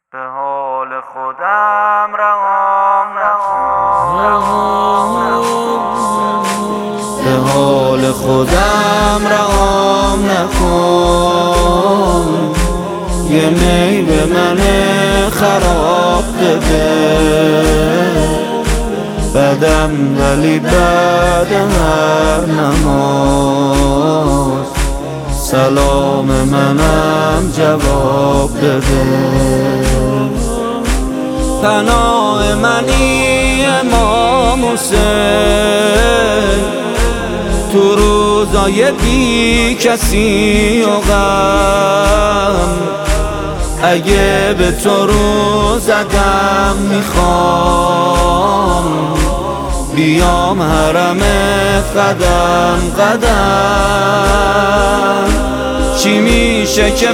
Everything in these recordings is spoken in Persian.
به حال خودم رهام به حال خودم رهام نکن، یه می به من خراب بده. بدم ولی بعد هر نماز سلام منم جواب بده. پناه منی امام حسین، تو روزای بی کسی و غم، اگه به تو رو زدم میخوام بیام حرمت قدم قدم. چی میشه که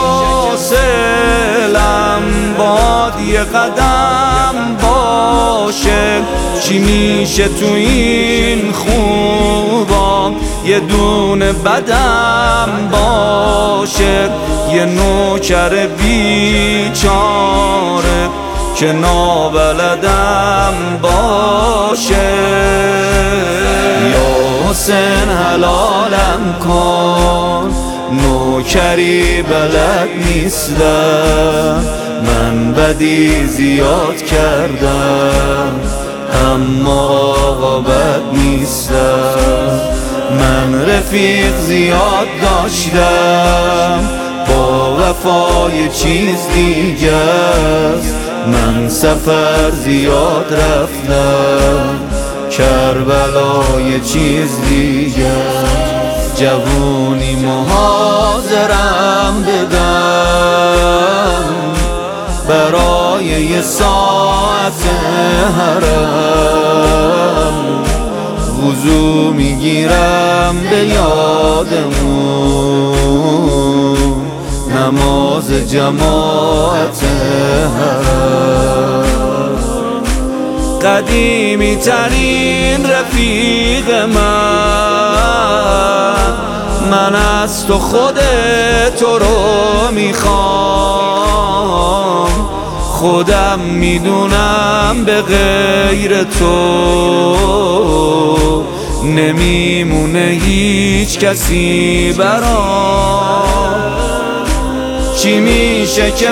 فاصلم باد یه قدم باشه؟ چی میشه تو این خوبام یه دونه بدم باشه؟ یه نوکر بیچاره که نابلدم باشه. یا حسین حلالم کن، نوکری بلد نیستم، من بدی زیاد کردم اما آقا بد نیستم. من رفیق زیاد داشتم، با وفای چیز دیگه است. من سفر زیاد رفتم، کربلا یه چیز دیگه است. جوونی حاضرم بدم برای یه ساعت حرم، وضو میگیرم به یادمون نماز جماعت حرم. قدیمی ترین رفیق من از تو خود تو رو میخوام. خودم میدونم به غیر تو نمیمونه هیچ کسی برام. چی میشه که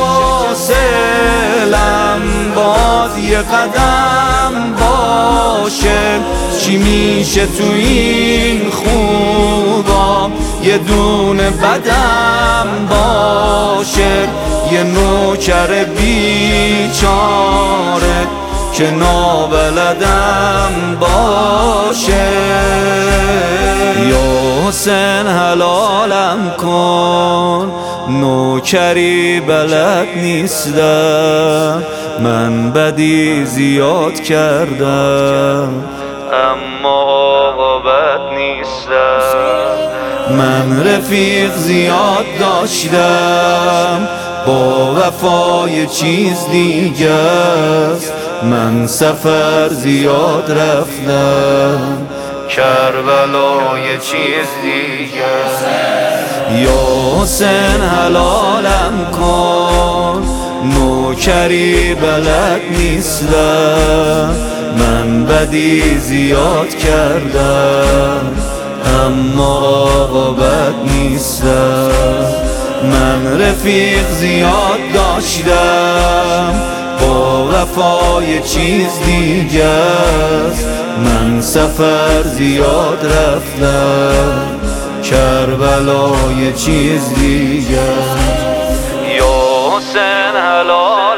فاصلم باز یه قدم باشه؟ چی میشه تو این خوبام یه دونه بدم باشه؟ یه نوکر بیچاره که نابلدم باشه. یا حسین حلالم کن، نوکری بلد نیستم، من بدی زیاد کردم اما آقا بد نیستم. من رفیق زیاد داشتم، با وفای چیز دیگه است. من سفر زیاد رفتم، کربلا یه چیز دیگه است. یا حسین حلالم کن، نوکری بلد نیستم، من بدی زیاد کردم اما آقا بد نیستم. من رفیق زیاد داشتم، با وفای چیز دیگه است. من سفر زیاد رفتم، کربلا یه چیز دیگه است. یا حسین حلال